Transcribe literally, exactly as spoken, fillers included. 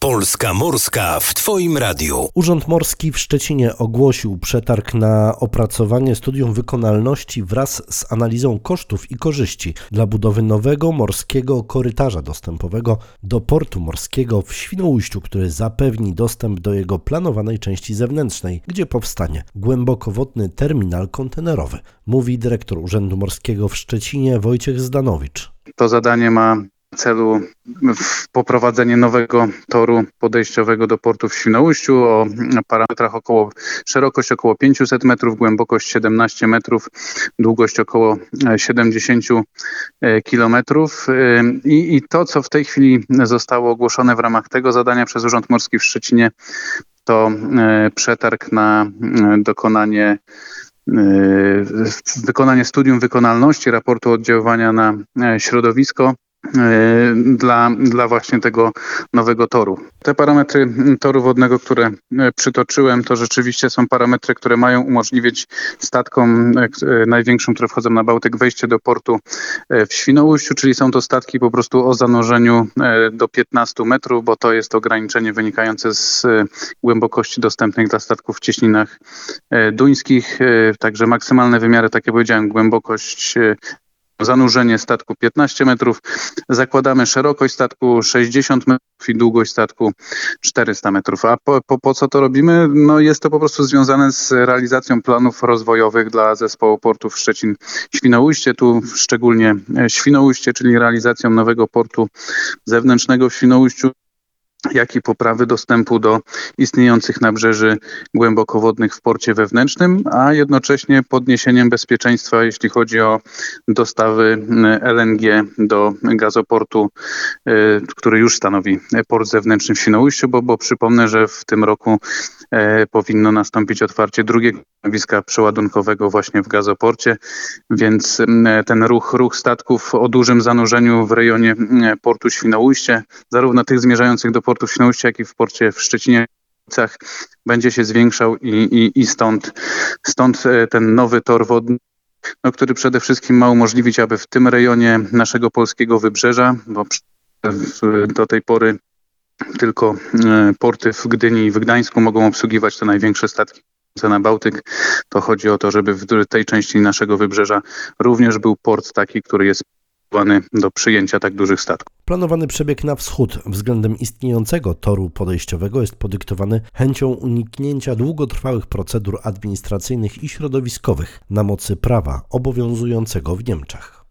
Polska Morska w Twoim radiu. Urząd Morski w Szczecinie ogłosił przetarg na opracowanie studium wykonalności wraz z analizą kosztów i korzyści dla budowy nowego morskiego korytarza dostępowego do portu morskiego w Świnoujściu, który zapewni dostęp do jego planowanej części zewnętrznej, gdzie powstanie głębokowodny terminal kontenerowy, mówi dyrektor Urzędu Morskiego w Szczecinie Wojciech Zdanowicz. To zadanie ma na celu poprowadzenie nowego toru podejściowego do portu w Świnoujściu o parametrach około szerokość około pięćset metrów, głębokość siedemnaście metrów, długość około siedemdziesiąt kilometrów. I, I to, co w tej chwili zostało ogłoszone w ramach tego zadania przez Urząd Morski w Szczecinie, to przetarg na dokonanie wykonanie studium wykonalności raportu oddziaływania na środowisko dla, dla właśnie tego nowego toru. Te parametry toru wodnego, które przytoczyłem, to rzeczywiście są parametry, które mają umożliwić statkom największym, które wchodzą na Bałtyk, wejście do portu w Świnoujściu, czyli są to statki po prostu o zanurzeniu do piętnastu metrów, bo to jest ograniczenie wynikające z głębokości dostępnych dla statków w cieśninach duńskich. Także maksymalne wymiary, tak jak powiedziałem, głębokość, zanurzenie statku piętnaście metrów, zakładamy szerokość statku sześćdziesiąt metrów i długość statku czterysta metrów. A po, po, po co to robimy? No jest to po prostu związane z realizacją planów rozwojowych dla zespołu portów Szczecin-Świnoujście, tu szczególnie Świnoujście, czyli realizacją nowego portu zewnętrznego w Świnoujściu, jak i poprawy dostępu do istniejących nabrzeży głębokowodnych w porcie wewnętrznym, a jednocześnie podniesieniem bezpieczeństwa, jeśli chodzi o dostawy L N G do gazoportu, który już stanowi port zewnętrzny w Świnoujściu, bo, bo przypomnę, że w tym roku powinno nastąpić otwarcie drugiego stanowiska przeładunkowego właśnie w gazoporcie, więc ten ruch, ruch statków o dużym zanurzeniu w rejonie portu Świnoujście, zarówno tych zmierzających do portu w Świnoujście, jak i w porcie w Szczecinie będzie się zwiększał i, i, i stąd, stąd ten nowy tor wodny, no, który przede wszystkim ma umożliwić, aby w tym rejonie naszego polskiego wybrzeża, bo do tej pory tylko porty w Gdyni i w Gdańsku mogą obsługiwać te największe statki na Bałtyk, to chodzi o to, żeby w tej części naszego wybrzeża również był port taki, który jest do przyjęcia tak dużych statków. Planowany przebieg na wschód względem istniejącego toru podejściowego jest podyktowany chęcią uniknięcia długotrwałych procedur administracyjnych i środowiskowych na mocy prawa obowiązującego w Niemczech.